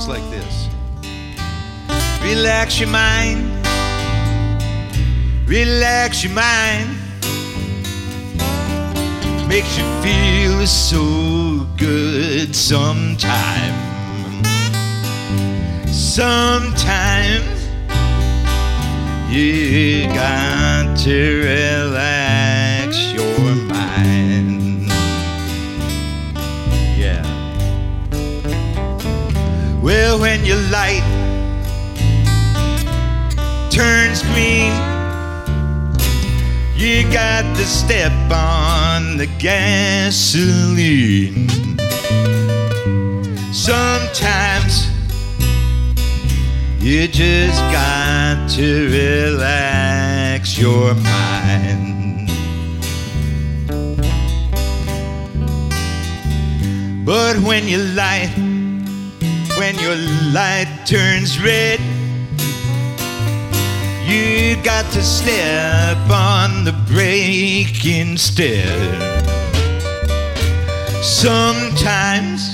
goes like this. Relax your mind, relax your mind. Makes you feel so good sometime. Sometimes you got to relax your mind. Yeah. Well, when your light turns green, you got to step on the gasoline. Sometimes you just got to relax your mind. But when your light turns red, you got to step on the brake instead. Sometimes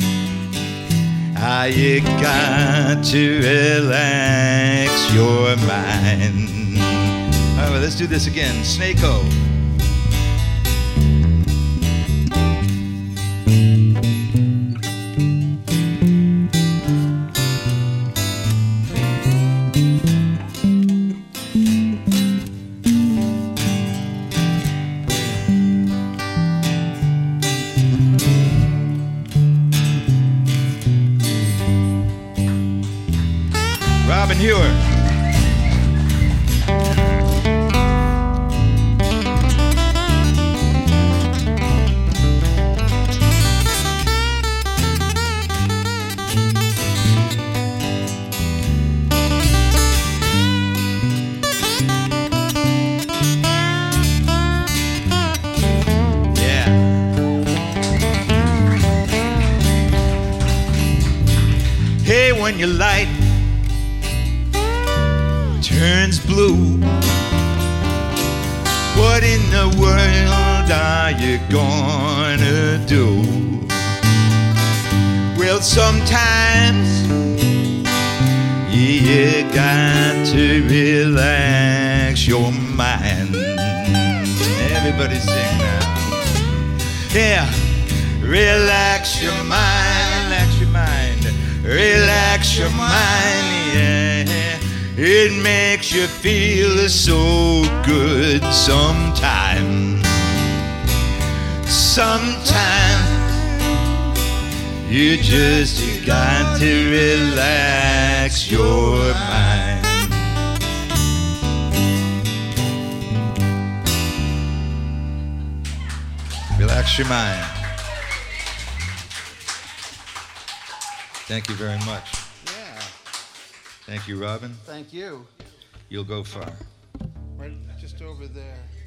you got to relax your mind. All right, let's do this again. Snake-O. Robin Hewer. Yeah. Hey, when you light turns blue, what in the world are you gonna do? Well, sometimes you got to relax your mind. Everybody sing now. Yeah, relax your mind, relax your mind, relax your mind, yeah. It makes you feel so good sometimes. Sometimes you just got to relax your mind. Relax your mind. Thank you very much. Yeah. Thank you, Robin. Thank you. You'll go far. Right just over there.